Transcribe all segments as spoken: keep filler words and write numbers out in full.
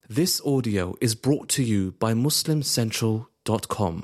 This audio is brought to you by Muslim Central dot com.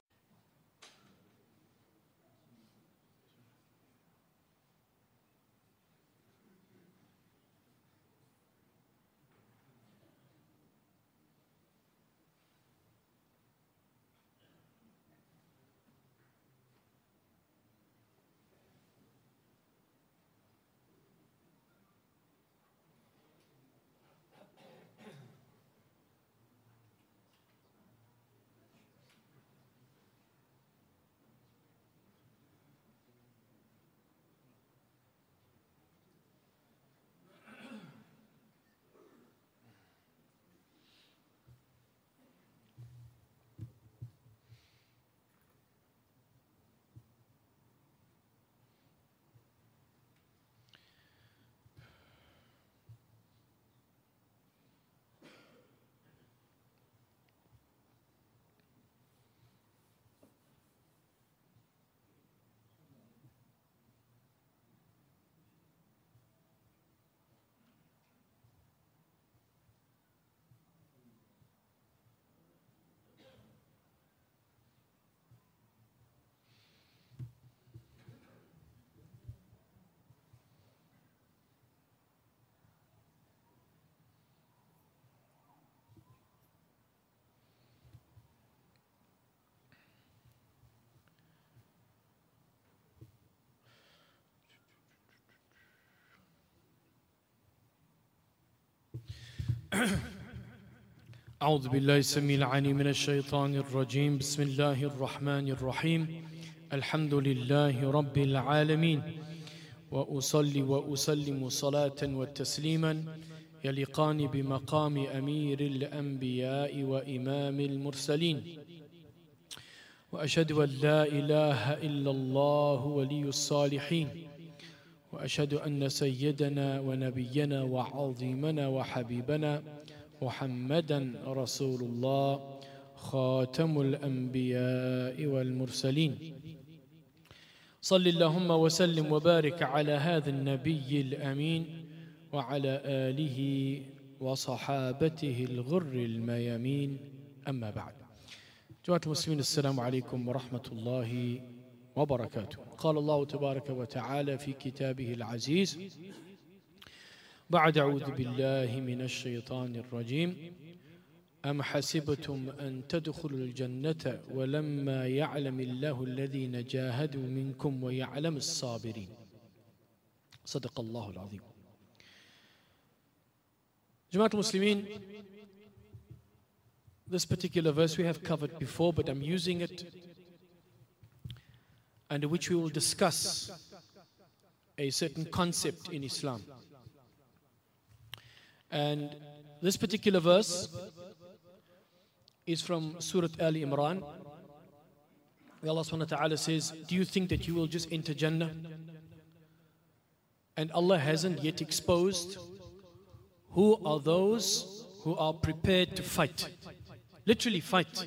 أعوذ بالله السميع العليم من الشيطان الرجيم بسم الله الرحمن الرحيم الحمد لله رب العالمين وأصلي وأسلم صلاة وتسليما يليقان بمقام أمير الأنبياء وإمام المرسلين وأشهد أن لا إله إلا الله ولي الصالحين وأشهد أن سيدنا ونبينا وعظيمنا وحبيبنا محمدا رسول الله خاتم الأنبياء والمرسلين صل اللهم وسلم وبارك على هذا النبي الأمين وعلى آله وصحابته الغر الميامين أما بعد. جماعة المسلمين السلام عليكم ورحمة الله وبركاته. قال الله تبارك وتعالى في كتابه العزيز بعد أعوذ بالله من الشيطان الرجيم أم حسبتم أن تدخلوا الجنة ولما يعلم الله الذين جاهدوا منكم ويعلم الصابرين. صدق الله العظيم. Jama'at Muslimin, this particular verse we have covered before, but I'm using it, under which we will discuss a certain concept in Islam. And this particular verse is from Surah Ali Imran, where Allah subhanahu wa ta'ala says, do you think that you will just enter Jannah? And Allah hasn't yet exposed who are those who are prepared to fight. Literally fight.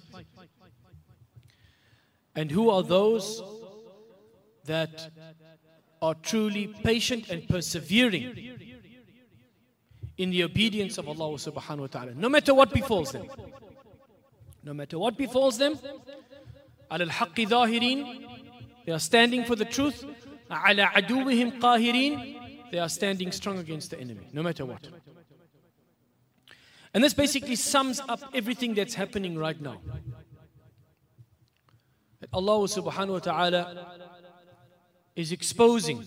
And who are those that are truly patient and persevering in the obedience of Allah subhanahu wa ta'ala, no matter what befalls them. No matter what befalls them, ala al-haqqi dhahirin, they are standing for the truth. Ala aduwihim qahirin, they are standing strong against the enemy, no matter what. And this basically sums up everything that's happening right now. That Allah subhanahu wa ta'ala is exposing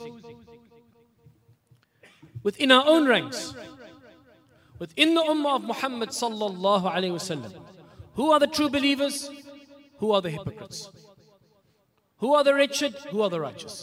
within our own ranks, within the ummah of Muhammad sallallahu alayhi wasallam, who are the true believers, who are the hypocrites, who are the wretched, who are the righteous.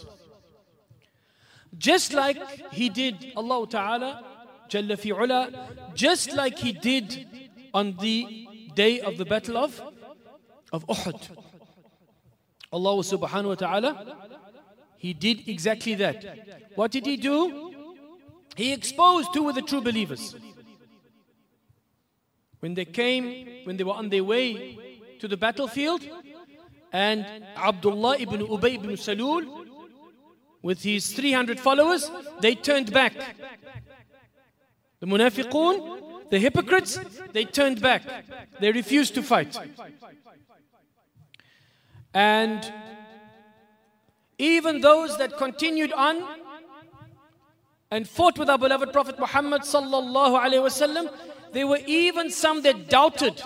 Just like He did, Allah Ta'ala, Jalla fi ula, just like He did on the day of the battle of, of Uhud. Allah subhanahu wa ta'ala, He did exactly that. What did He do? He exposed who were the true believers. When they came, when they were on their way to the battlefield, and Abdullah ibn Ubay ibn Salul, with his three hundred followers, they turned back. The munafiqun, The hypocrites, they turned back. They refused to fight. And even those that continued on and fought with our beloved Prophet Muhammad sallallahu alaihi wasallam, there were even some that doubted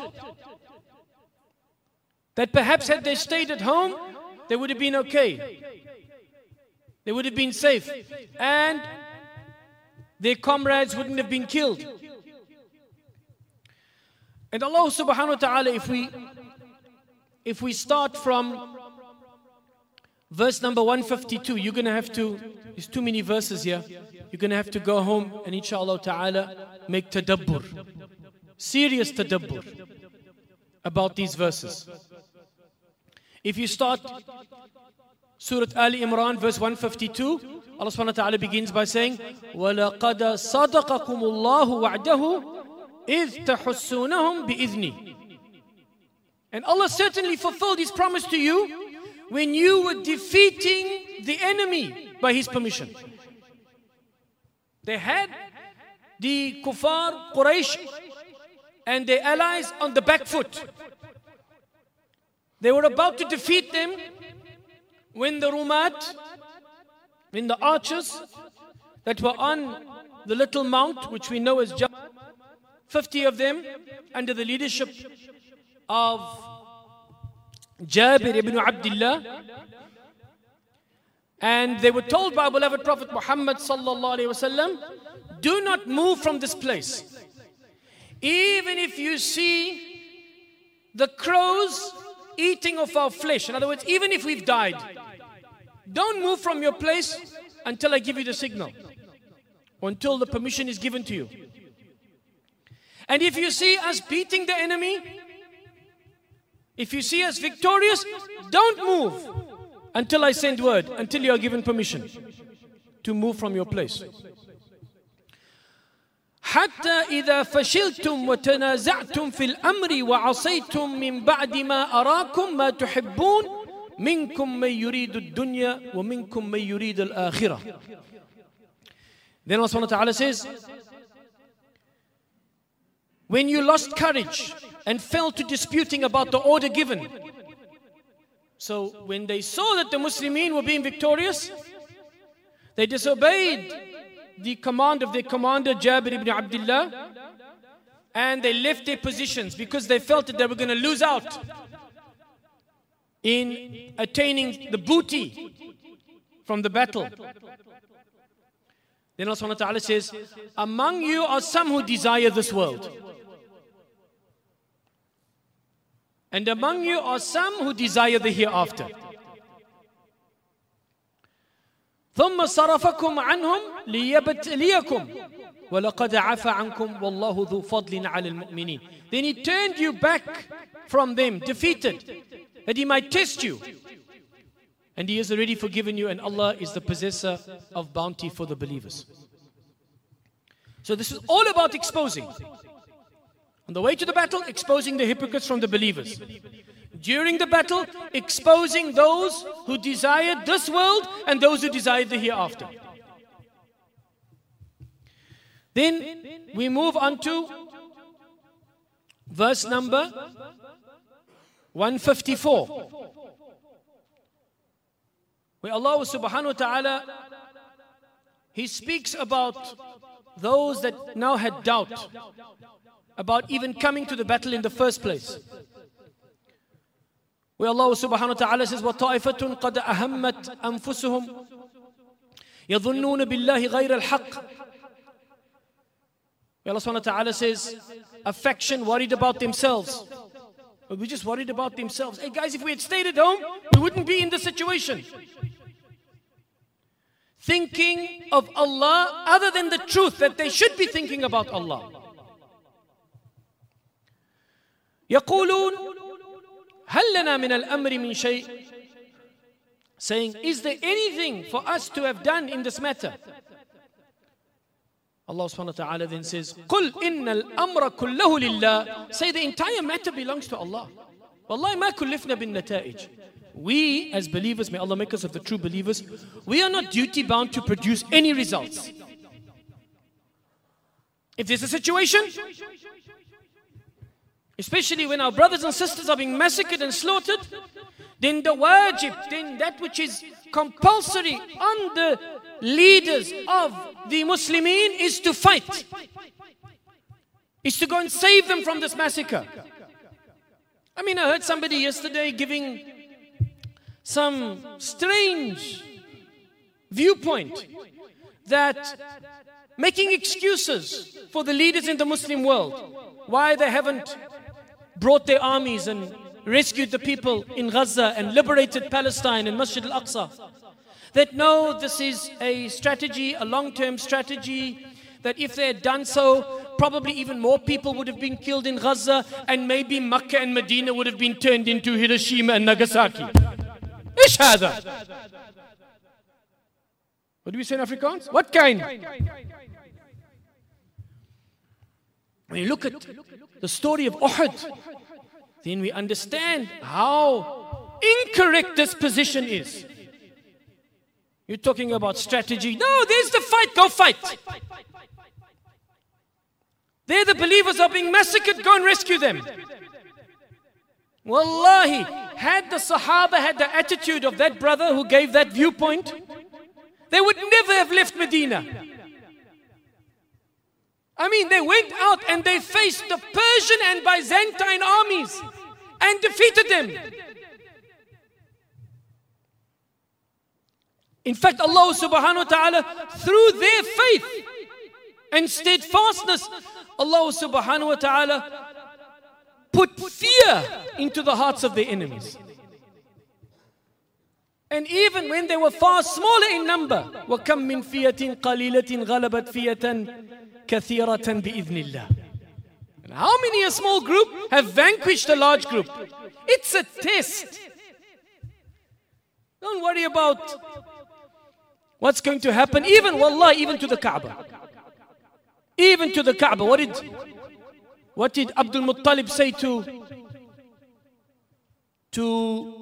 that perhaps had they stayed at home, they would have been okay. They would have been safe. And their comrades wouldn't have been killed. And Allah subhanahu wa ta'ala, if we if we start from verse number one fifty-two, you're going to have to, there's too many verses here, you're going to have to go home and inshallah ta'ala make tadabbur, serious tadabbur about these verses. If you start Surah Ali Imran verse one fifty-two, Allah subhanahu wa ta'ala begins by saying, وَلَقَدَ صَدَقَكُمُ اللَّهُ وَعْدَهُ إِذْ تَحُسُّونَهُمْ بِإِذْنِهِ. And Allah certainly fulfilled His promise to you when you were defeating the enemy by His permission. They had the kuffar, Quraysh, and their allies on the back foot. They were about to defeat them when the Rumat, when the archers that were on the little mount, which we know as Jabal, fifty of them under the leadership of Jabir ibn Abdullah, and they were told by our beloved Prophet Muhammad sallallahu alaihi wasallam, do not move from this place. Even if you see the crows eating of our flesh, in other words, even if we've died, don't move from your place until I give you the signal, or until the permission is given to you. And if you see us beating the enemy, if you see us victorious, don't move until I send word, until you are given permission to move from your place. حتى إذا فشلتم وتنازعتم في الأمر وعصيتم من بعد ما أراكم ما تحبون منكم من يريد الدنيا ومنكم من يريد الآخرة. Then Allah subhanahu wa ta'ala says, when you lost courage and fell to disputing about the order given. So when they saw that the Muslimin were being victorious, they disobeyed the command of their commander Jabir ibn Abdullah, and they left their positions because they felt that they were going to lose out in attaining the booty from the battle. Then Allah subhanahu wa ta'ala says, among you are some who desire this world, and among you are some who desire the hereafter. ثم صرفكم عنهم ليبتليكم ولقد عفى عنكم والله ذو فضل على المؤمنين. Then He turned you back from them, defeated, that He might test you. And He has already forgiven you, and Allah is the possessor of bounty for the believers. So this is all about exposing. On the way to the battle, exposing the hypocrites from the believers. During the battle, exposing those who desired this world and those who desired the hereafter. Then we move on to verse number one fifty-four, where Allah subhanahu wa ta'ala, He speaks about those that now had doubt about even coming to the battle in the first place. Where Allah subhanahu wa ta'ala says, وَطَائِفَةٌ قَدْ أَهَمَّتْ أَنفُسُهُمْ يَظُنُّونَ بِاللَّهِ غَيْرَ الْحَقِّ. Where Allah subhanahu wa ta'ala says, a faction worried about themselves. But we just worried about themselves. Hey guys, if we had stayed at home, we wouldn't be in this situation. Thinking of Allah other than the truth that they should be thinking about Allah. يقولون هل لنا من الأمر من شيء, saying, is there anything for us to have done in this matter? Allah subhanahu wa ta'ala then says, قُلْ إِنَّ الْأَمْرَ كُلَّهُ لِلَّهِ. Say, the entire matter belongs to Allah. وَاللَّهِ مَا كُلِّفْنَا بِالنَّتَائِجِ. We as believers, may Allah make us of the true believers, we are not duty bound to produce any results. If there's a situation, especially when our brothers and sisters are being massacred and slaughtered, then the wajib, then that which is compulsory on the leaders of the Muslimin is to fight, is to go and save them from this massacre. I mean, I heard somebody yesterday giving some strange viewpoint that making excuses for the leaders in the Muslim world, why they haven't brought their armies and rescued the people in Gaza and liberated Palestine and Masjid al-Aqsa. That no, this is a strategy, a long-term strategy, that if they had done so, probably even more people would have been killed in Gaza, and maybe Makkah and Medina would have been turned into Hiroshima and Nagasaki. Ish hada? What do we say in Afrikaans? What kind? When you look at the story of Uhud, then we understand how incorrect this position is. You're talking about strategy. No, there's the fight. Go fight. There the believers are being massacred. Go and rescue them. Wallahi, had the Sahaba had the attitude of that brother who gave that viewpoint, they would never have left Medina. I mean, they went out and they faced the Persian and Byzantine armies and defeated them. In fact, Allah subhanahu wa ta'ala, through their faith and steadfastness, Allah subhanahu wa ta'ala put fear into the hearts of their enemies. And even when they were far smaller in number, وَكَمْ مِنْ فِيَةٍ قَلِيلَةٍ غَلَبَتْ فِيَةً كَثِيرَةً بِإِذْنِ اللَّهِ. And how many a small group have vanquished a large group? It's a test. Don't worry about what's going to happen. Even, wallah, even to the Kaaba. Even to the Kaaba. What did, what did Abdul Muttalib say to, to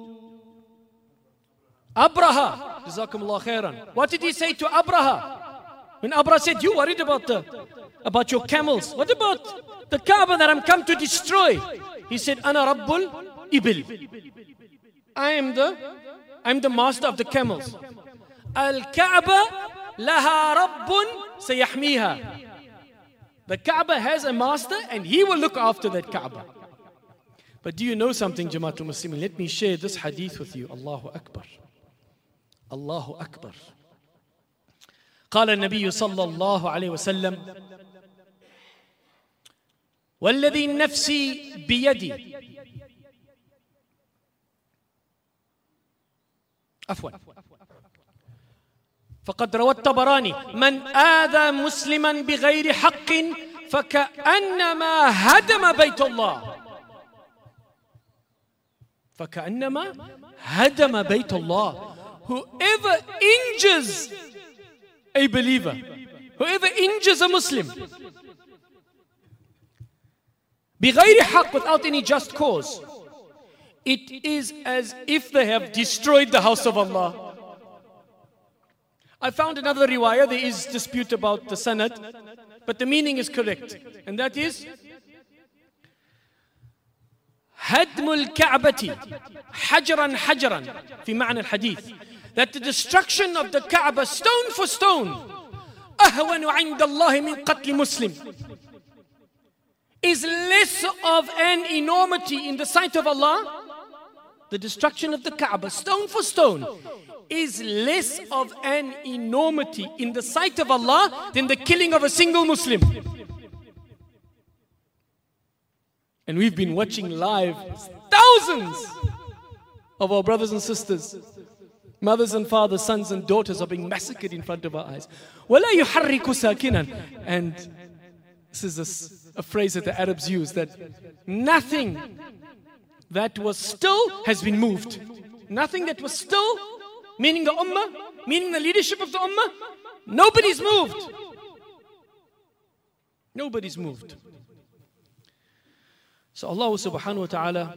Abraha? Jazakumullah khairan. What did he say to Abraha? When Abraha said, you worried about the, about your camels. What about the Kaaba that I'm come to destroy? He said, Ana Rabbul Ibil. I am the, I'm the master of the camels. Al-Kaaba laha Rabbun sayahmiha. The Kaaba has a master and he will look after that Kaaba. But do you know something, Jamaatul Muslimin? Let me share this hadith with you. Allahu Akbar. Allahu Akbar. قال النبي صلى الله عليه وسلم والذي نفسي بيدي عفوا فقد روى الطبراني من آذى مسلما بغير حق فكأنما هدم بيت الله فكأنما هدم بيت الله. Whoever injures a believer, whoever injures a Muslim بغير حق, without any just cause, it is as if they have destroyed the house of Allah. I found another riwayah, there is dispute about the sanad, but the meaning is correct, and that is هدم الكعبة حجرا حجرا في معنى الحديث, that the destruction of the Kaaba stone for stone أهون عند الله من قتل مسلم is less of an enormity in the sight of Allah. The destruction of the Kaaba stone for stone is less of an enormity in the sight of Allah than the killing of a single Muslim. And we've been watching live thousands of our brothers and sisters, mothers and fathers, sons and daughters are being massacred in front of our eyes. وَلَا يُحَرِّكُ سَاكِنًا. And this is a, a phrase that the Arabs use, that nothing that was still has been moved. Nothing that was still, meaning the ummah, meaning the leadership of the ummah, nobody's moved. Nobody's moved. So Allah subhanahu wa ta'ala,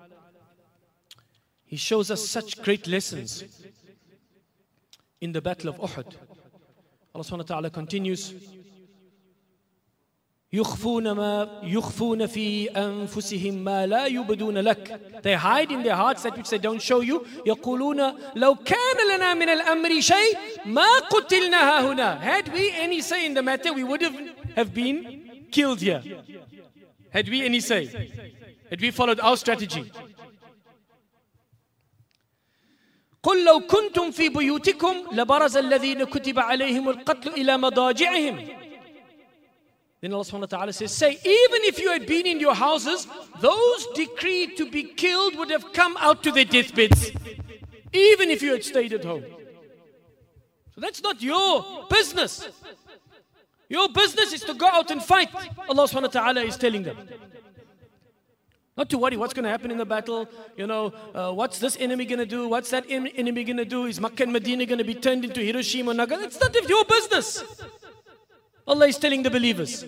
He shows us such great lessons in the battle of Uhud. Allah subhanahu wa ta'ala continues يخفون ما يخفون في أنفسهم ما لا يبدون لك. They hide in their hearts that which they don't show you. يقولون لو كان لنا من الأمر شيء ما قتلنا هنا. Had we any say in the matter, we would have, have been killed here. Had we any say? Had we followed our strategy? قل لو كنتم في بيوتكم لبرز الذين كتب عليهم القتل إلى مضاجعهم. Then Allah subhanahu wa ta'ala says, say, even if you had been in your houses, those decreed to be killed would have come out to their deathbeds. Even if you had stayed at home. So that's not your business. Your business is to go out and fight. Allah subhanahu wa ta'ala is telling them. Not to worry what's going to happen in the battle. You know, uh, what's this enemy going to do? What's that en- enemy going to do? Is Makkah and Medina going to be turned into Hiroshima or Nagasaki? It's none of your business. Allah is telling the believers.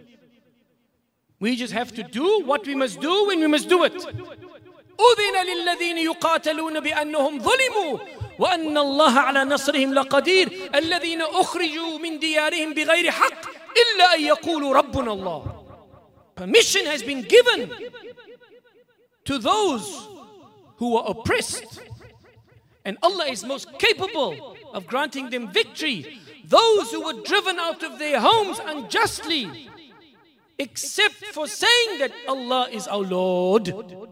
We just have to do what we must do when we must do it. أذن للذين يقاتلون بأنهم ظلموا وأن الله على نصرهم لقدير الذين أخرجوا من ديارهم بغير حق إلا أن يقولوا ربنا الله. Permission has been given to those who are oppressed, and Allah is most capable of granting them victory. Those who were driven out of their homes unjustly, except for saying that Allah is our Lord.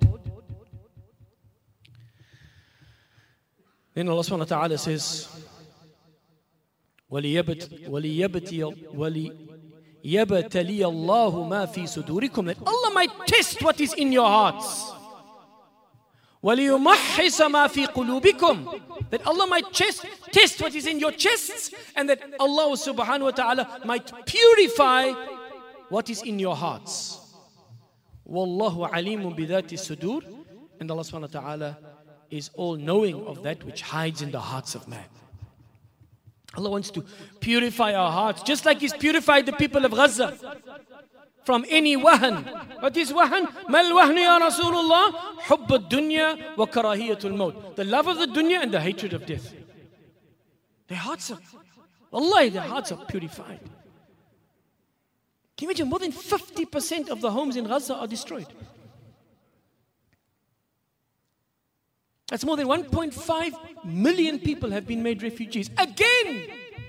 Then Allah subhanahu wa ta'ala says, وَلِيَبْتَلِيَ اللَّهُ مَا فِي صُدُورِكُمْ, that Allah might test what is in your hearts. وَلِيُمَحِّصَ مَا فِي قُلُوبِكُمْ, that Allah might test, test what is in your chests, and that Allah subhanahu wa ta'ala might purify what is in your hearts. وَاللَّهُ عَلِيمٌ بِذَاتِ الصُّدُورِ, and Allah subhanahu wa ta'ala is all knowing of that which hides in the hearts of man. Allah wants to purify our hearts, just like He's purified the people of Gaza from any wahan. What is wahan? Mal wahnu ya Rasulullah? Hubb ad-dunya wa karahiyatul maut. The love of the dunya and the hatred of death. Their hearts are, Allah, their hearts are purified. Can you imagine? More than fifty percent of the homes in Gaza are destroyed. That's more than one point five million people have been made refugees. Again!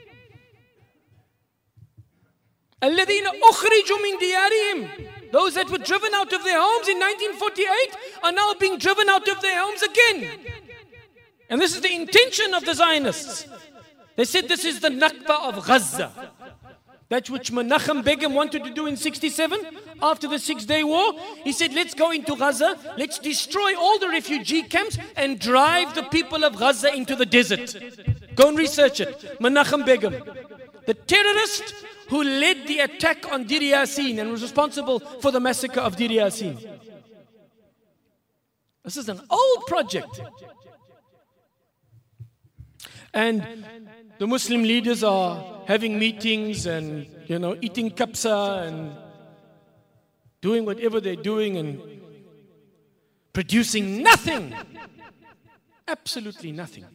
الَّذِينَ أُخْرِجُوا مِنْ دِيَارِهِمْ, those that were driven out of their homes in nineteen forty-eight are now being driven out of their homes again. And this is the intention of the Zionists. They said this is the Nakba of Gaza. That which Menachem Begum wanted to do in sixty-seven, after the Six-Day War. He said, let's go into Gaza, let's destroy all the refugee camps and drive the people of Gaza into the desert. Go and research it. Menachem Begum, the terrorist who led the attack on Dir Yassin and was responsible for the massacre of Dir Yassin. This is an old project. And the Muslim leaders are having meetings and, you know, eating kapsa and doing whatever they're doing and producing nothing. Absolutely nothing.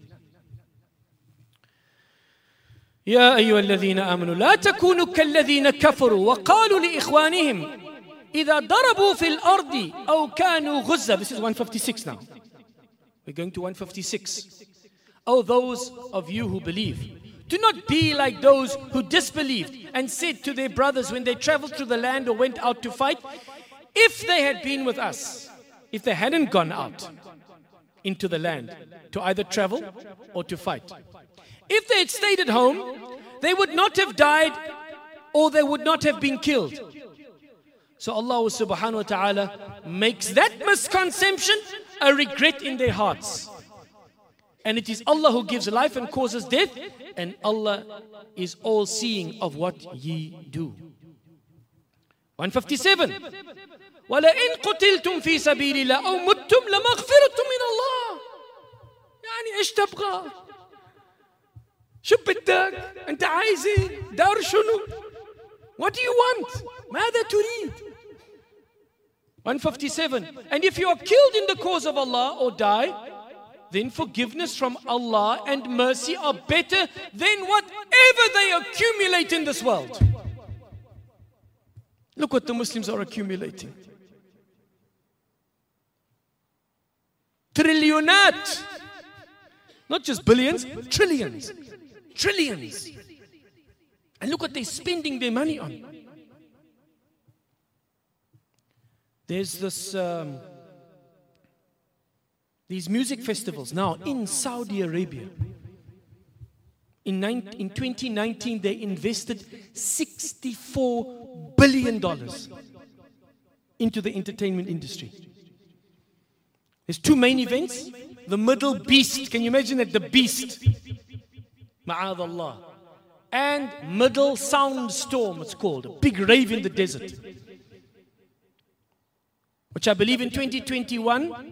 يا أيها الذين آمنوا لا تكونوا كالذين كفروا وقالوا لإخوانهم إذا ضربوا في الأرض أو كانوا غزة. This is one fifty-six now. We're going to one fifty-six. Oh, those of you who believe, do not be like those who disbelieved and said to their brothers when they traveled through the land or went out to fight, if they had been with us, if they hadn't gone out into the land to either travel or to fight, if they had stayed at home, they would not have died or they would not have been killed. So Allah subhanahu wa ta'ala makes that misconception a regret in their hearts. And it is Allah who gives life and causes death, and Allah is all seeing of what ye do. one fifty-seven. وَلَئِن قُتِلْتُمْ فِي سَبِيلِ اللَّهِ أَوْ مُتُّمْ لَمَغْفِرَةٌ مِّنَ اللَّهِ. يعني إيش تبغى؟ شو بدك؟ أنت عايز إيه؟ دار شنو؟ What do you want? ماذا تريد? one fifty-seven. And if you are killed in the cause of Allah or die, then forgiveness from Allah and mercy are better than whatever they accumulate in this world. Look what the Muslims are accumulating. Trillionat. Not just billions, trillions. Trillions. And look what they're spending their money on. There's this, um, these music festivals now in Saudi Arabia. In, in twenty nineteen, they invested sixty-four billion dollars into the entertainment industry. There's two main events. The Middle Beast. Can you imagine that? The Beast. Ma'adallah. And Middle Sound Storm, it's called. A big rave in the desert. Which I believe in twenty twenty-one,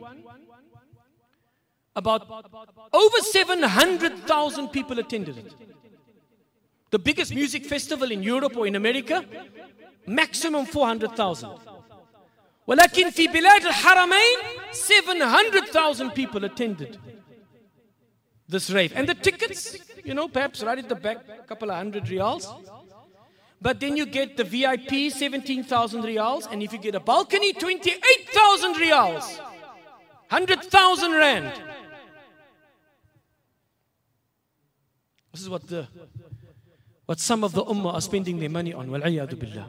about over seven hundred thousand people attended it. The biggest music festival in Europe or in America, maximum four hundred thousand. ولكن في بلاد الحرمين seven hundred thousand people attended this rave. And the tickets, you know, perhaps right at the back, a couple of hundred riyals. But then you get the V I P, seventeen thousand riyals. And if you get a balcony, twenty-eight thousand riyals. one hundred thousand rand. This is what the what some of the ummah are spending their money on. وَالْعِيَاذُ بِاللَّهِ.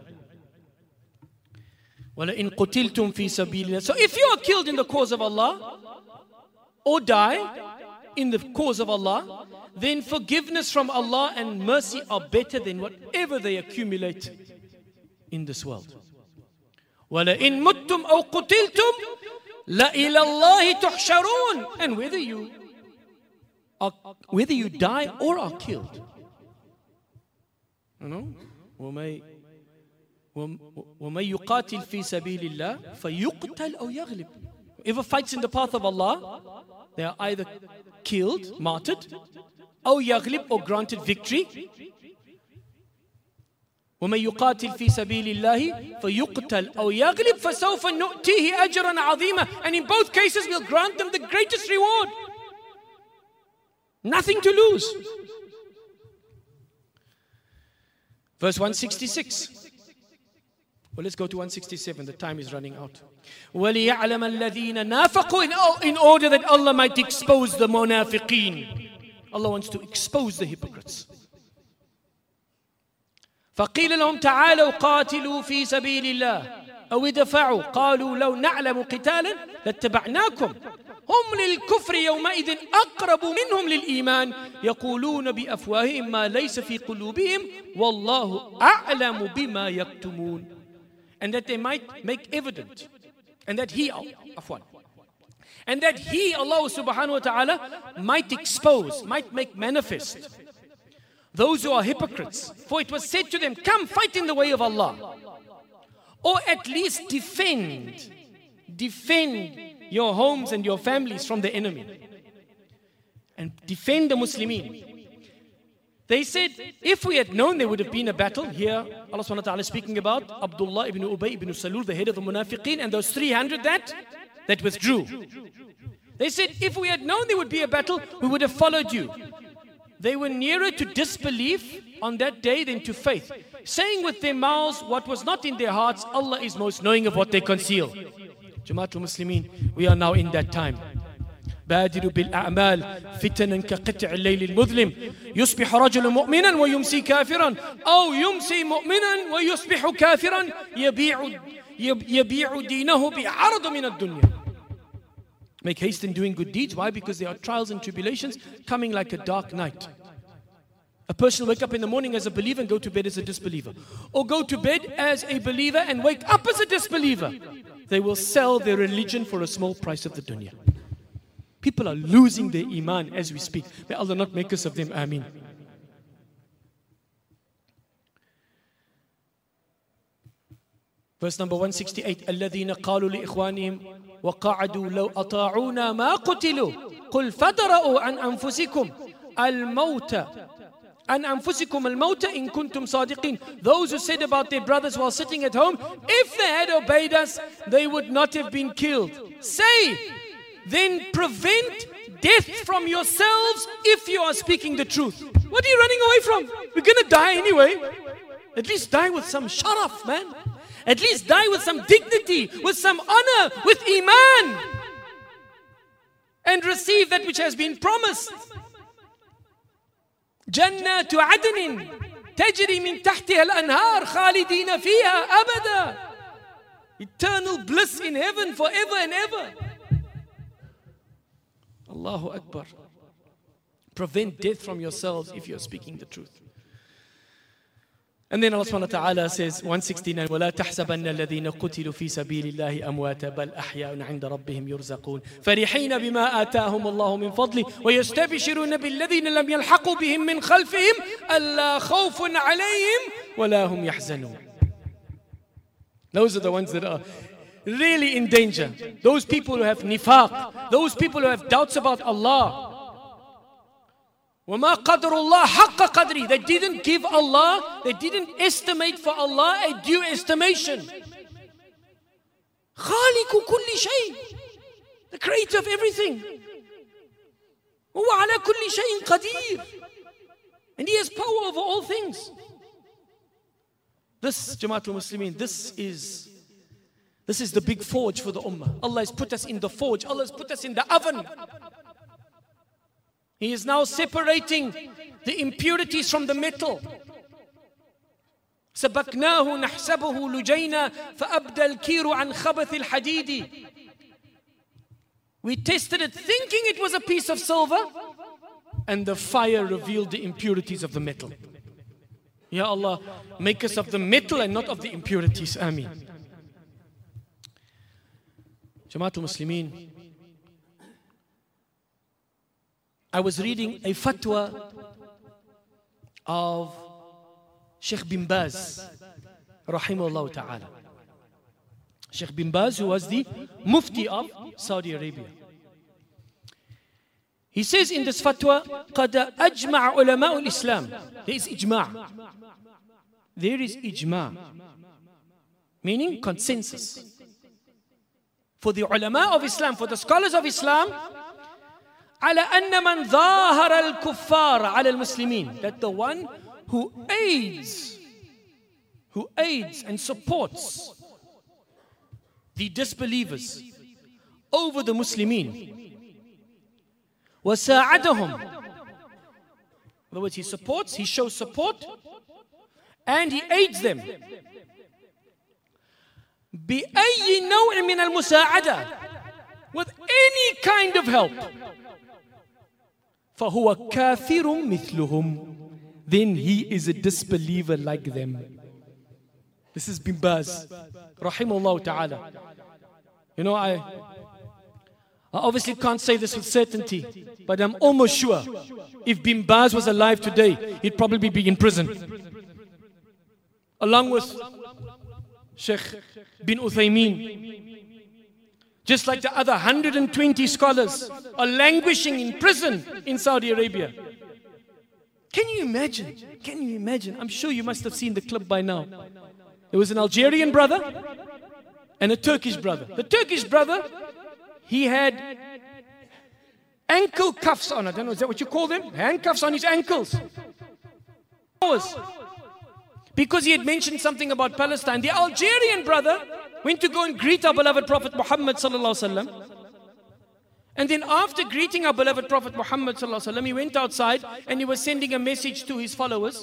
وَلَئِن قُتِلْتُمْ فِي سَبِيلِ اللَّهِ. So if you are killed in the cause of Allah, or die in the cause of Allah, then forgiveness from Allah and mercy are better than whatever they accumulate in this world. وَلَئِن مُتُّمْ أَوْ قُتِلْتُمْ لَإِلَى اللَّهِ تُحْشَرُونَ. And whether you are, whether you die or are killed, you know, وَمَن يُقَاتِلْ فِي سَبِيلِ اللَّهِ فَيُقْتَلْ أَوْ يَغْلِبْ. Whoever fights in the path of Allah, they are either killed, martyred, أو يغلب, or granted victory. ومن يقاتل في سبيل الله فيقتل أو يغلب فسوف نؤتيه أجرا عظيما. And in both cases we'll grant them the greatest reward. Nothing to lose. Verse one sixty-six. Well, let's go to one sixty-seven. The time is running out. وَلِيَعْلَمَ الَّذِينَ نَافَقُوا. In order that Allah might expose the munafiqeen. Allah wants to expose the hypocrites. فَقِيلَ لَهُمْ تَعَالَوْا قَاتِلُوا فِي سَبِيلِ اللَّهِ أَوْ ادْفَعُوا قَالُوا لَوْ نَعْلَمُ قِتَالًا لَاتَّبَعْنَاكُمْ هُمْ لِلْكُفْرِ يَوْمَئِذٍ أَقْرَبُ مِنْهُمْ لِلْإِيمَانِ يَقُولُونَ بِأَفْوَاهِهِمْ مَا لَيْسَ فِي قُلُوبِهِمْ وَاللَّهُ أَعْلَمُ بِمَا يَكْتُمُونَ. And that they might make evident, and that He, afwan, and that He, Allah subhanahu wa ta'ala, might expose, might make manifest those who are hypocrites. For it was said to them, come fight in the way of Allah, or at least defend, defend your homes and your families from the enemy, and defend the Muslimin. They said, if we had known there would have been a battle, here Allah subhanahu wa ta'ala is speaking about Abdullah ibn Ubay ibn Salul, the head of the Munafiqeen, and those three hundred that, that withdrew. They said, if we had known there would be a battle, we would have followed you. They were nearer to disbelief on that day than to faith, saying with their mouths what was not in their hearts. Allah is most knowing of what they conceal. Jamaatul Muslimin, we are now in that time. بادروا بالأعمال فتنا كقطع الليل المظلم يصبح رجل مؤمنا ويمسي كافرا أو يمسي مؤمنا ويصبح كافرا يبيع يبيع دينه بعرض من الدنيا. Make haste in doing good deeds. Why? Because there are trials and tribulations coming like a dark night. A person will wake up in the morning as a believer and go to bed as a disbeliever, or go to bed as a believer and wake up as a disbeliever. They will sell their religion for a small price of the dunya. People are losing their iman as we speak. May Allah not make us of them. Ameen. Verse number one sixty-eight. الَّذِينَ قَالُوا لِإِخْوَانِهِمْ وَقَعَدُوا لَوْ أَطَاعُونَا مَا قُتِلُوا قُلْ فَدَرَؤُوا عَنْ أَنفُسِكُمْ الْمَوْتَ عَنْ أَنفُسِكُمْ الْمَوْتَ إِن كُنْتُمْ صَادِقِينَ. Those who said about their brothers while sitting at home, if they had obeyed us, they would not have been killed. Say, then prevent death from yourselves if you are speaking the truth. What are you running away from? We're going to die anyway. At least die with some sharaf, man. At least die with some dignity, with some honor, with iman, and receive that which has been promised. جنات عدن تجري من تحتها الأنهار خالدين فيها أبدا. Eternal bliss in heaven forever and ever. Allahu Akbar. Prevent death from yourselves if you're speaking the truth. And then Allah subhanahu wa ta'ala says, one sixty-nine, وَلَا تَحْسَبَنَّ الَّذِينَ قُتِلُوا فِي سَبِيلِ اللَّهِ أَمْوَاتًا بَلْ أَحْيَاءٌ عِنْدَ رَبِّهِمْ يُرْزَقُونَ فَرِحِينَ بِمَا آتَاهُمُ اللَّهُ مِنْ فَضْلِهِ وَيَسْتَبْشِرُونَ بِالَّذِينَ لَمْ يَلْحَقُوا بِهِمْ مِنْ خَلْفِهِمْ أَلَّا خَوْفٌ عَلَيْهِمْ وَلَا هُمْ يَحْزَنُونَ. Those are the ones that are really in danger. Those people who have nifaq, those people who have doubts about Allah. وَمَا قَدْرُ اللَّهِ حَقَّ قَدْرِهِ. They didn't give Allah, they didn't estimate for Allah a due estimation. خَالِقُ كُلِّ شَيْءٍ, the creator of everything. وَهُوَ عَلَى كُلِّ شَيْءٍ قَدِيرٌ, and He has power over all things. This, Jamaatul Muslimin, this is, this is the big forge for the ummah. Allah has put us in the forge, Allah has put us in the oven. He is now separating the impurities from the metal. سبقناه نحسبه لجينا فأبدى الكير عن خبث الحديد. We tested it thinking it was a piece of silver, and the fire revealed the impurities of the metal. Ya Allah, make us of the metal and not of the impurities. Ameen. Jamaatul Muslimin, I was reading a fatwa of Sheikh bin Baz, rahimahullah ta'ala. Sheikh bin Baz, who was the Mufti of Saudi Arabia. He says in this fatwa, قَدْ أَجْمَعَ عُلَمَاءُ الْإِسْلَامِ. There is ijma'. There is ijma'. Meaning consensus. For the ulama of Islam, for the scholars of Islam, على أن من ظاهر الكفار على المسلمين, that the one who aids, who aids and supports the disbelievers over the Muslimin, وساعدهم, in other words, he supports, he shows support, and he aids them. بأي نوع من المساعدة, with any kind of help. فهو كافر مثلهم, then he is a disbeliever like them. This is Bin Baz, rahimahullah ta'ala. You know, I, I obviously can't say this with certainty, but I'm almost sure if Bin Baz was alive today, he'd probably be in prison. Along with Sheikh bin Uthaymeen. Just like the other one hundred twenty scholars are languishing in prison in Saudi Arabia. Can you imagine? Can you imagine? I'm sure you must have seen the clip by now. There was an Algerian brother and a Turkish brother. The Turkish brother, he had ankle cuffs on. I don't know, is that what you call them? Handcuffs on his ankles. Because he had mentioned something about Palestine. The Algerian brother went to go and greet our beloved Prophet Muhammad sallallahu alaihi wasallam. And then after greeting our beloved Prophet Muhammad sallallahu alaihi wasallam, he went outside and he was sending a message to his followers.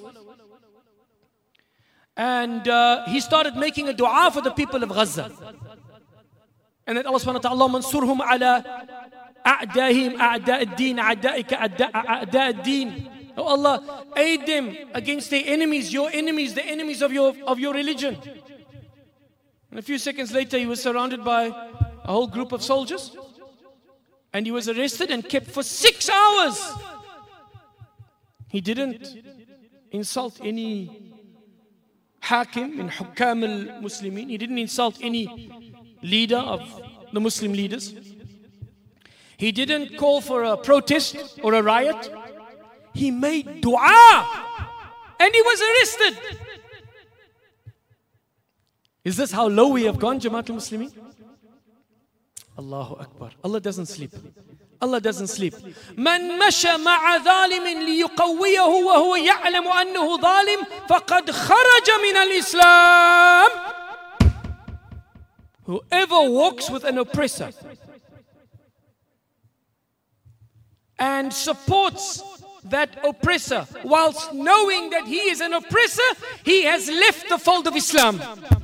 And uh, he started making a dua for the people of Gaza. And then Allah subhanahu wa ta'ala, mansurhum ala a'dahim a'da' ad-din, a'da'ika a'da' ad-din. Oh Allah, aid them against their enemies, your enemies, the enemies of your, of your religion. And a few seconds later, he was surrounded by a whole group of soldiers. And he was arrested and kept for six hours. He didn't insult any hakim in hukam al-Muslimin. He didn't insult any leader of the Muslim leaders. He didn't call for a protest or a riot. He made dua and he was arrested. Is this how low we have gone, Jamaatul Muslimin? Allahu Akbar. Allah doesn't sleep. Allah doesn't sleep. من مشى مع ظالم ليقويه وهو يعلم أنه ظالم فقد خرج من الإسلام. Whoever walks with an oppressor and supports that oppressor whilst knowing that he is an oppressor, he has left the fold of Islam.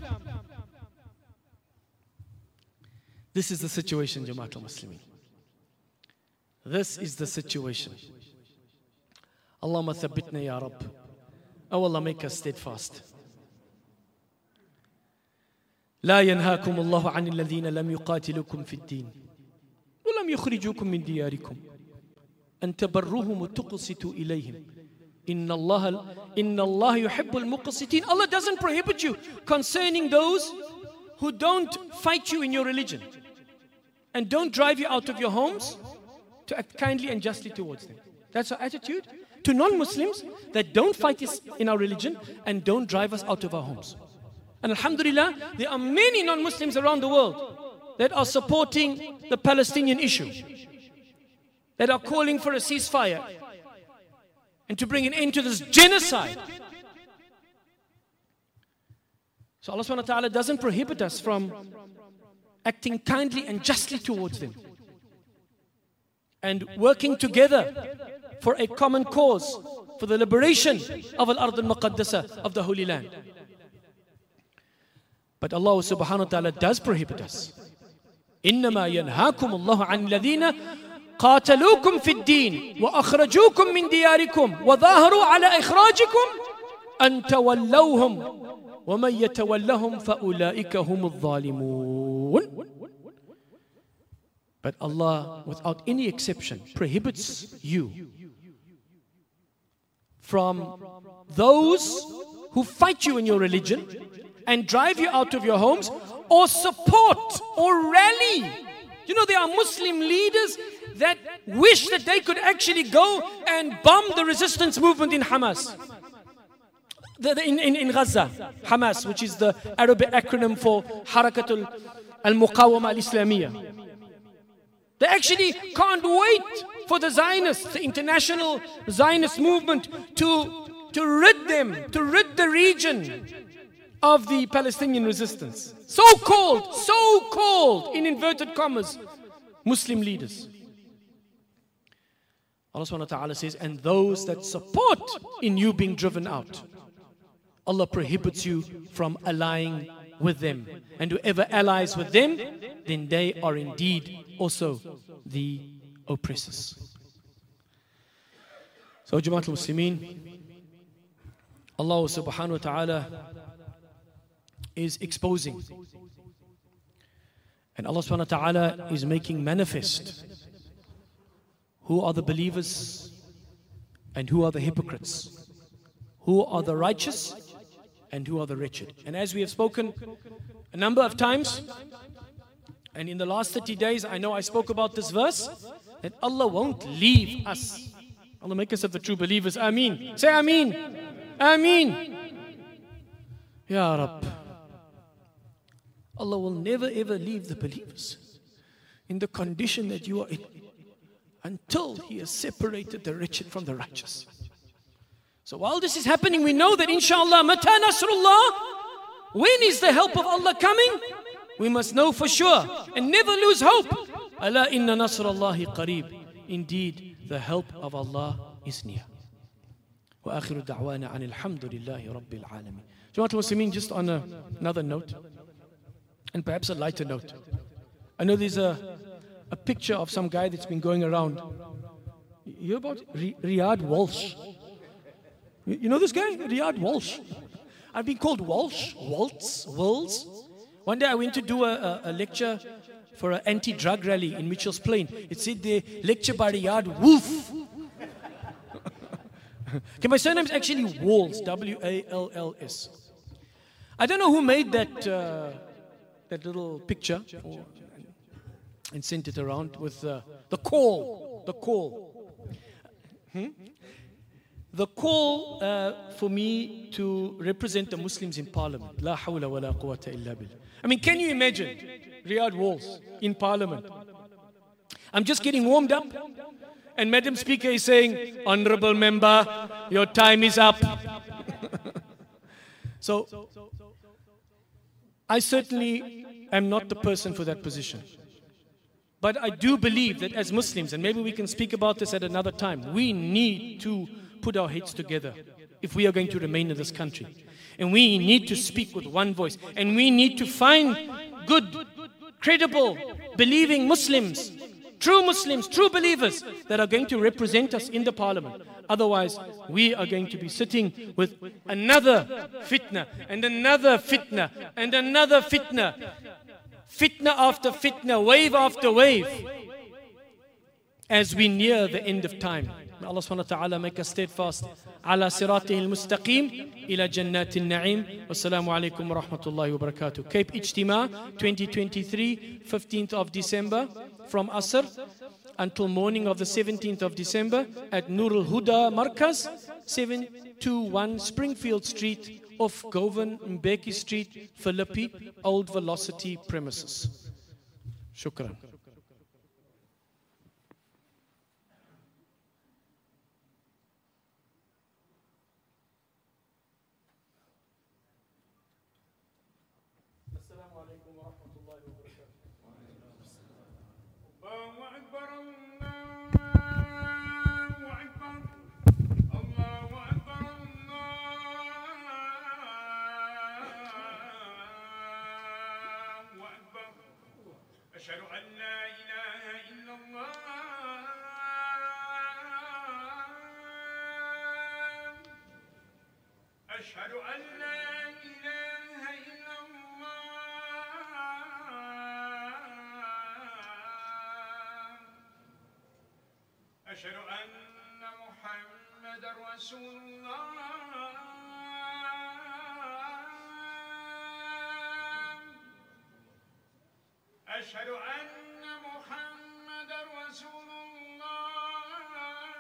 This is the situation, Jama'at al-Muslimin. This is the situation. Allahumma thabbitna ya Rabb. Oh Allah, make us steadfast. لا ينهاكم الله عن الذين لم يقاتلوكم في الدين ولم يخرجوكم من دياركم أن تبروهم وتقسطوا إليهم إن الله إن الله يحب المقسطين. Allah doesn't prohibit you concerning those who don't fight you in your religion and don't drive you out of your homes, to act kindly and justly towards them. That's our attitude to non-Muslims that don't fight us in our religion and don't drive us out of our homes. And alhamdulillah, there are many non-Muslims around the world that are supporting the Palestinian issue, that are calling for a ceasefire and to bring an end to this genocide. So Allah subhanahu wa ta'ala doesn't prohibit us from acting kindly and justly towards them and working together for a common cause, for the liberation of Al-Ard al-Muqaddasa, of the Holy Land. But Allah subhanahu wa ta'ala does prohibit us. إِنَّمَا يَنْهَاكُمُ اللَّهُ عَنِ الَّذِينَ قَاتَلُوكُمْ فِي الدِّينِ وَأَخْرَجُوكُمْ مِنْ دِيَارِكُمْ وَظَاهَرُوا عَلَى إِخْرَاجِكُمْ أَن تَوَلَّوْهُمْ وَمَنْ يَتَوَلَّهُمْ فَأُولَئِكَ هُمُ الظَّالِمُونَ. But Allah, without any exception, prohibits you from those who fight you in your religion and drive you out of your homes, or support or rally. You know, there are Muslim leaders that wish that they could actually go and bomb the resistance movement in Hamas. The, the, in, in, in Gaza, Hamas, which is the Arabic acronym for Harakatul al-Muqawama al-Islamiyya. They actually can't wait for the Zionists, the international Zionist movement, to, to rid them, to rid the region of the Palestinian resistance. So-called, so-called, in inverted commas, Muslim leaders. Allah subhanahu wa ta'ala says, and those that support in you being driven out, Allah prohibits you from allying with them. And whoever allies with them, then they are indeed also the oppressors. So, Jama'at al-Muslimin, Allah subhanahu wa ta'ala is exposing. And Allah subhanahu wa ta'ala is making manifest who are the believers and who are the hypocrites, who are the righteous and who are the wretched. And as we have spoken a number of times, and in the last thirty days, I know I spoke about this verse, that Allah won't leave us. Allah make us of the true believers. Ameen. Say Ameen. Ameen. Ya Rabb. Allah will never ever leave the believers in the condition that you are in until He has separated the wretched from the righteous. So while this is happening, we know that inshallah, Mata Nasrullah, when is the help of Allah coming? We must know for sure and never lose hope. Ala inna nasrallahi qareeb. Indeed, the help of Allah is near. Wa akhiru da'wana anil hamdulillahi rabbil alamin. Jama'at al-Muslimin, just on a, another note, and perhaps a lighter note. I know there's a, a picture of some guy that's been going around. You hear about Ri- Riyad Walsh? You, you know this guy? Riyad Walsh. I've been called Walsh, Waltz, Wills. One day I went to do a, a, a lecture for an anti-drug rally in Mitchell's Plain. It said there, lecture by Riyad Wolf. Okay, my surname is actually Walls, W A L L S. I don't know who made that uh, that little picture or, and sent it around with uh, the call, the call. Hmm? The call uh, for me to represent the Muslims in Parliament. La hawla wa la quwwata illa billah. I mean, can you imagine Riyad Walls in Parliament? I'm just getting warmed up, and Madam Speaker is saying, Honorable Member, your time is up. So, I certainly am not the person for that position. But I do believe that as Muslims, and maybe we can speak about this at another time, we need to put our heads together if we are going to remain in this country. And we need to speak with one voice. And we need to find good, credible, believing Muslims, true Muslims, true believers that are going to represent us in the parliament. Otherwise, we are going to be sitting with another fitna and another fitna and another fitna. Fitna after fitna, wave after wave, as we near the end of time. May Allah subhanahu wa ta'ala make us steadfast. Ala siratihil mustaqim ila jannatin na'im. Wassalamu alaikum wa rahmatullahi wa barakatuh. Cape Ijtima twenty twenty-three, fifteenth of December, from Asr until morning of the seventeenth of December at Nurul Huda Markaz, seven two one Springfield Street, off Govan Mbeki Street, Philippi, Old Velocity premises. Shukran. Assalamu alaikum wa rahmatullahi wa barakatuh. Allahu Akbar, Allahu Akbar, Allahu Akbar, Allahu Akbar. Ashhadu an la ilaha illa Allah. Ashhadu an la ilaha illa Allah. أشهد أن محمدًا رسول الله. أشهد أن محمدًا رسول الله.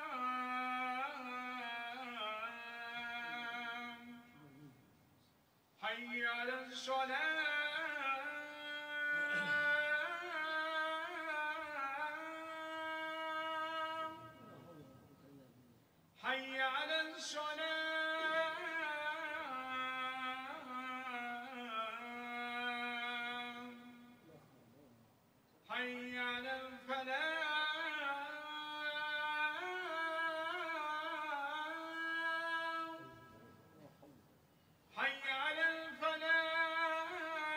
حي على الصلاة. حي على الصلاة. حي على الفلاح. حي على الفلاح.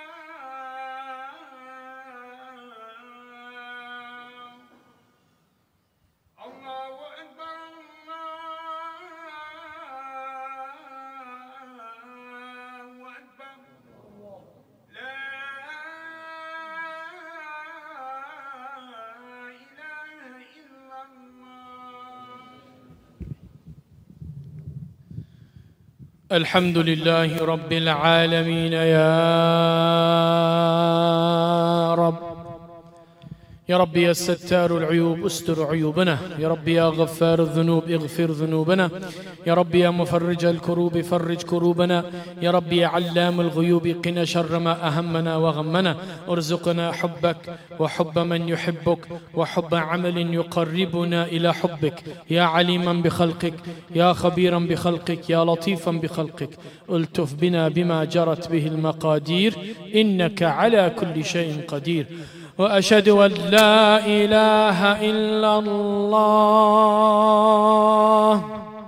الله أكبر. الحمد لله رب العالمين. يا رب يا رب يا ستار العيوب استر عيوبنا. يا رب يا غفار الذنوب اغفر ذنوبنا. يا رب يا مفرج الكروب فرج كروبنا. يا رب يا علام الغيوب قنا شر ما أهمنا وغمنا. ارزقنا حبك وحب من يحبك وحب عمل يقربنا إلى حبك. يا عليما بخلقك يا خبيرا بخلقك يا لطيفا بخلقك. التف بنا بما جرت به المقادير إنك على كل شيء قدير. وأشهد أن لا إله إلا الله.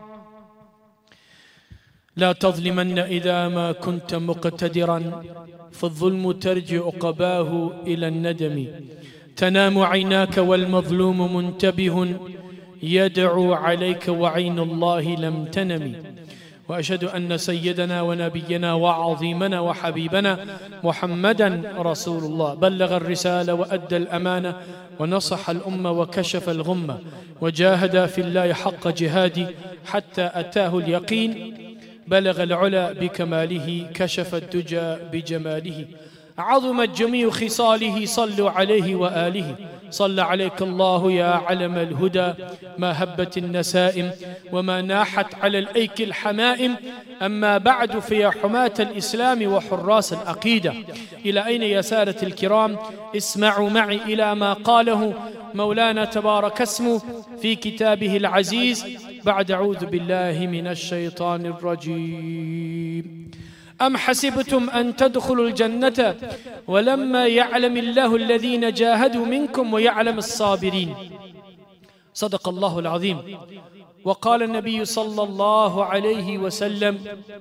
لا تظلمن إذا ما كنت مقتدرا، فالظلم ترجع عقباه إلى الندم. تنام عيناك والمظلوم منتبه، يدعو عليك وعين الله لم تنم. وأشهد أن سيدنا ونبينا وعظيمنا وحبيبنا محمدا رسول الله بلغ الرسالة وأدى الأمانة ونصح الأمة وكشف الغمة وجاهد في الله حق جهاده حتى أتاه اليقين. بلغ العلا بكماله كشف الدجى بجماله. عظمت جميع خصاله صلوا عليه وآله. صلى عليك الله يا علم الهدى ما هبت النسائم وما ناحت على الأيك الحمائم. أما بعد فيا حماة الإسلام وحراس العقيدة، إلى أين يا سادة الكرام؟ اسمعوا معي إلى ما قاله مولانا تبارك اسمه في كتابه العزيز بعد أعوذ بالله من الشيطان الرجيم. أم حسبتم أن تدخلوا الجنة ولما يعلم الله الذين جاهدوا منكم ويعلم الصابرين. صدق الله العظيم. وقال النبي صلى الله عليه وسلم: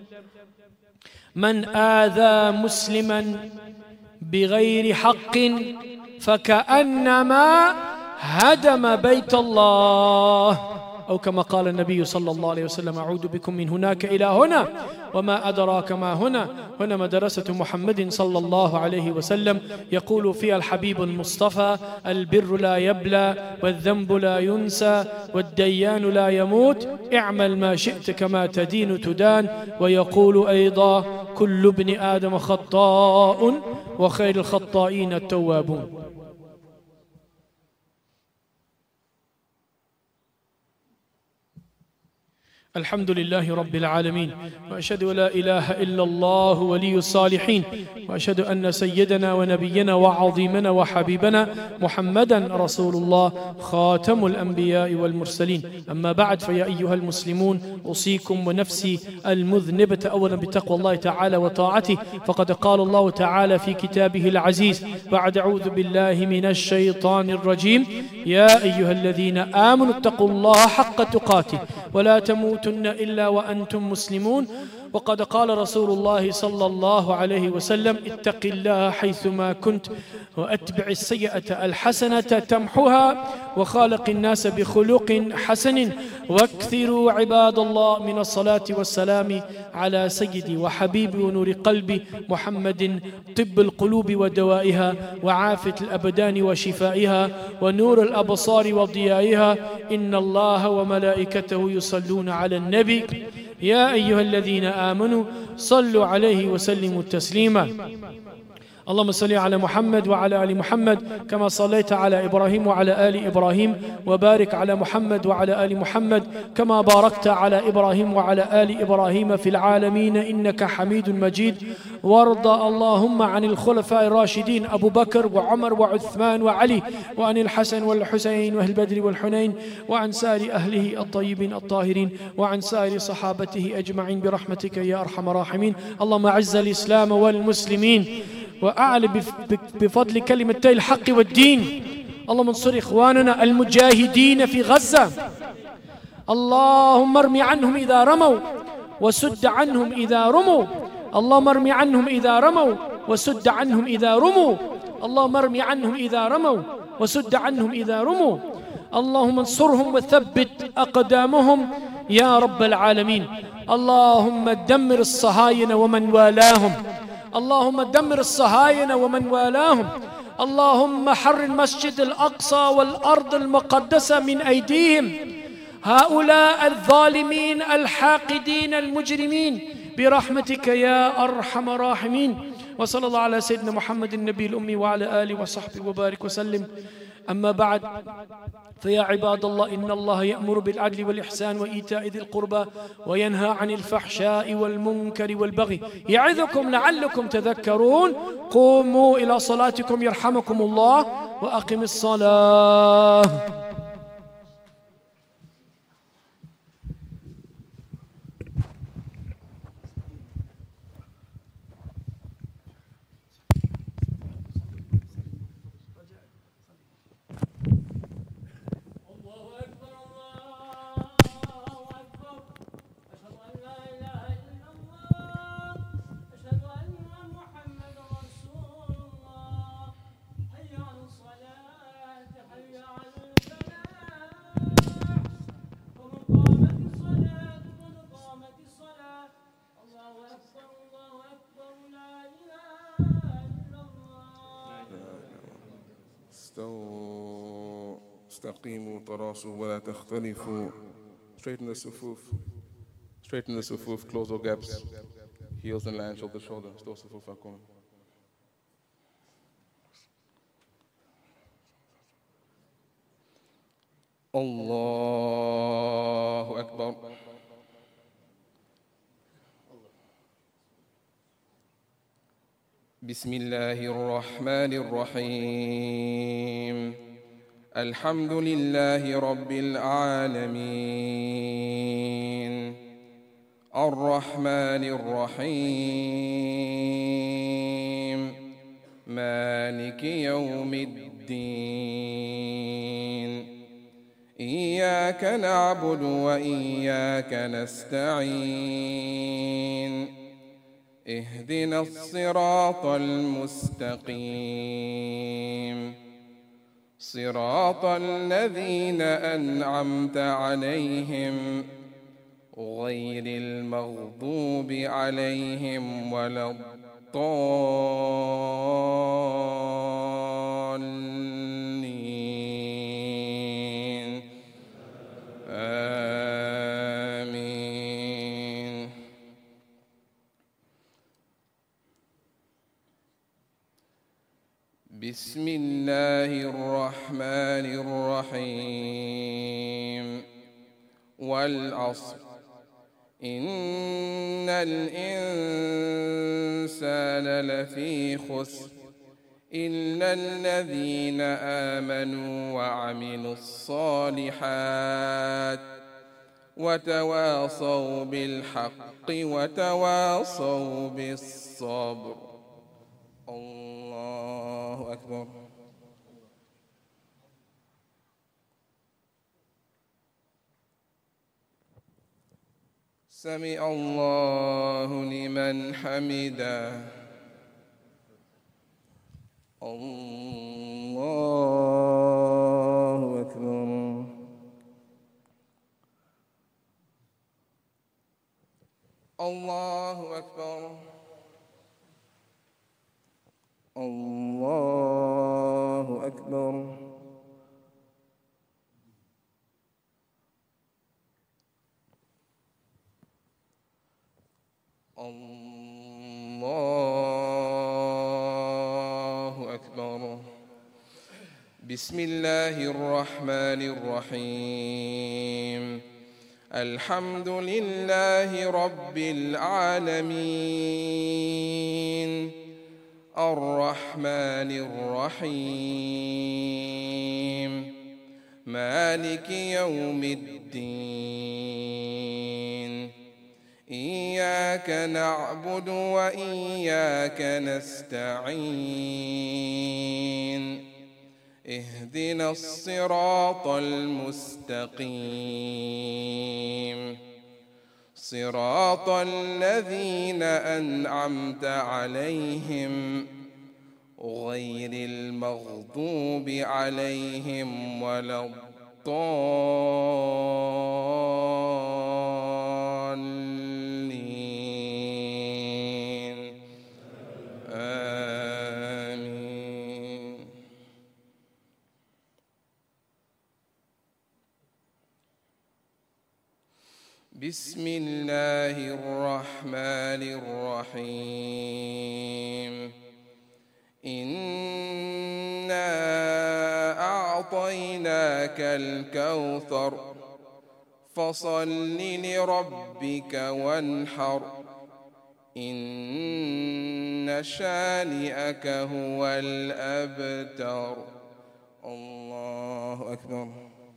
من آذى مسلما بغير حق فكأنما هدم بيت الله، أو كما قال النبي صلى الله عليه وسلم: أعود بكم من هناك إلى هنا وما أدراك ما هنا. هنا مدرسة محمد صلى الله عليه وسلم، يقول فيها الحبيب المصطفى: البر لا يبلى والذنب لا ينسى والديان لا يموت، اعمل ما شئت كما تدين تدان. ويقول أيضا: كل ابن آدم خطاء وخير الخطائين التوابون. الحمد لله رب العالمين، وأشهد أن لا إله إلا الله ولي الصالحين، وأشهد أن سيدنا ونبينا وعظيمنا وحبيبنا محمدا رسول الله خاتم الأنبياء والمرسلين. أما بعد، فيا أيها المسلمون، أوصيكم ونفسي المذنبة أولا بتقوى الله تعالى وطاعته، فقد قال الله تعالى في كتابه العزيز بعد: أعوذ بالله من الشيطان الرجيم: يا أيها الذين آمنوا اتقوا الله حق تقاته ولا تموتن إلا وأنتم مسلمون. وقد قال رسول الله صلى الله عليه وسلم: اتق الله حيثما كنت وأتبع السيئة الحسنة تمحها وخالق الناس بخلق حسن واكثروا عباد الله من الصلاة والسلام على سيدي وحبيبي ونور قلبي محمد، طب القلوب ودوائها وعافية الأبدان وشفائها ونور الأبصار وضيائها. إن الله وملائكته يصلون على النبي يا أيها الذين آمنوا صلوا عليه وسلموا تسليما. اللهم صل على محمد وعلى آل محمد كما صليت على إبراهيم وعلى آل إبراهيم، وبارك على محمد وعلى آل محمد كما باركت على إبراهيم وعلى آل إبراهيم في العالمين إنك حميد مجيد. وارض اللهم عن الخلفاء الراشدين أبو بكر وعمر وعثمان وعلي، وعن الحسن والحسين وأهل بدر والحنين، وعن سائر أهله الطيبين الطاهرين، وعن سائر صحابته أجمعين برحمتك يا أرحم الراحمين. اللهم أعز الإسلام والمسلمين وأعلى بفضل كلمتي الحق والدين. اللهم انصر إخواننا المجاهدين في غزة. اللهم ارمي عنهم إذا رموا وسد عنهم إذا رموا. اللهم ارمي عنهم إذا رموا وسد عنهم إذا رموا. اللهم ارمي عنهم إذا رموا وسد عنهم إذا رموا. اللهم انصرهم وثبت أقدامهم يا رب العالمين. اللهم دمر الصهاينة ومن والاهم. اللهم دمر الصهاينة ومن والاهم. اللهم حر المسجد الأقصى والأرض المقدسة من أيديهم هؤلاء الظالمين الحاقدين المجرمين برحمتك يا أرحم الراحمين. وصلى الله على سيدنا محمد النبي الأمي وعلى آله وصحبه وبارك وسلم. أما بعد، فيا عباد الله، إن الله يأمر بالعدل والإحسان وإيتاء ذي القربى وينهى عن الفحشاء والمنكر والبغي يعظكم لعلكم تذكرون. قوموا إلى صلاتكم يرحمكم الله وأقم الصلاة. استقيموا تراصوا ولا تختلفوا. Straighten the sufuf. Straighten the sufuf. Close all gaps. Heels in line, shoulder to shoulder. Still sufuf akun. Allahu Akbar. بسم الله الرحمن الرحيم. الحمد لله رب العالمين الرحمن الرحيم مالك يوم الدين إياك نعبد وإياك نستعين اهدنا الصراط المستقيم صراط الذين أنعمت عليهم غير المغضوب عليهم ولا الضالين آمين. بسم الله الرحمن الرحيم والعصر إن الإنسان لفي خسر إلا الذين آمنوا وعملوا الصالحات وتواصوا بالحق وتواصوا بالصبر. الله أكبر. سمع الله لمن حمده. الله أكبر. الله أكبر. الله أكبر. الله أكبر. بسم الله الرحمن الرحيم الحمد لله رب العالمين الرحمن الرحيم مالك يوم الدين إياك نعبد وإياك نستعين اهدنا الصراط المستقيم صراط الذين أنعمت عليهم غير المغضوب عليهم ولا الضالين آمين. بسم الله الرحمن الرحيم إنا أعطيناك الكوثر فصل لربك وانحر إن شانئك هو الأبتر. الله أكبر.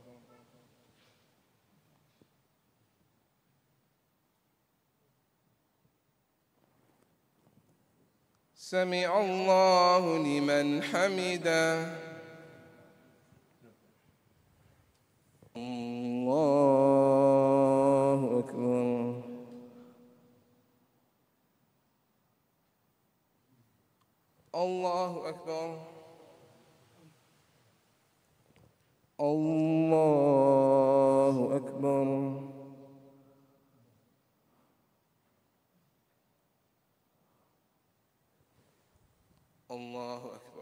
سمع الله لمن حمده. الله أكبر. الله أكبر. الله أكبر. الله أكبر.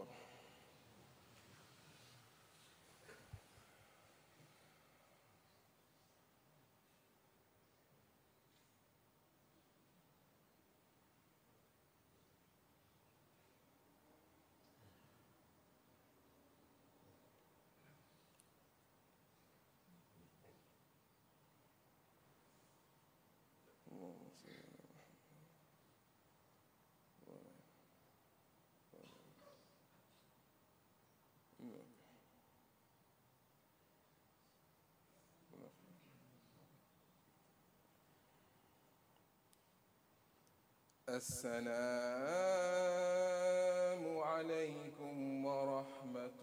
السلام عليكم ورحمة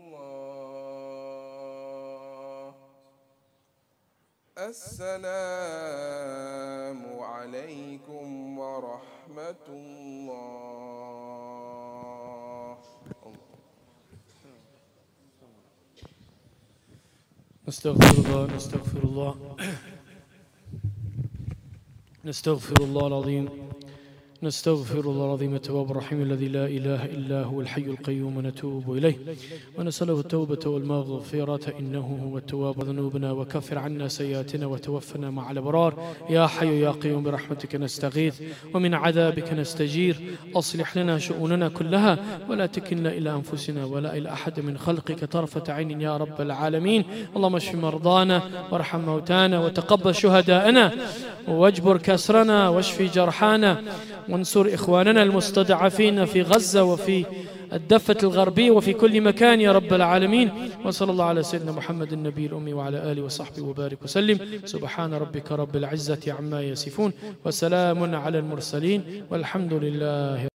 الله. السلام عليكم ورحمة الله. نستغفر الله نستغفر الله نستغفر الله العظيم نستغفر الله العظيم التواب الرحيم الذي لا إله إلا هو الحي القيوم ونتوب إليه ونسأله التوبة والمغفرة إنه هو التواب ذنوبنا وكفر عنا سيئاتنا وتوفنا مع الأبرار. يا حي يا قيوم برحمتك نستغيث ومن عذابك نستجير. أصلح لنا شؤوننا كلها ولا تكلنا إلى أنفسنا ولا إلى أحد من خلقك طرفة عين يا رب العالمين. اللهم اشف مرضانا وارحم موتانا وتقبل شهداءنا واجبر كسرنا واشف جرحانا وانصر إخواننا المستضعفين في غزة وفي الضفة الغربية وفي كل مكان يا رب العالمين. وصلى الله على سيدنا محمد النبي الأمي وعلى آله وصحبه وبارك وسلم. سبحان ربك رب العزة عما يصفون وسلام على المرسلين والحمد لله.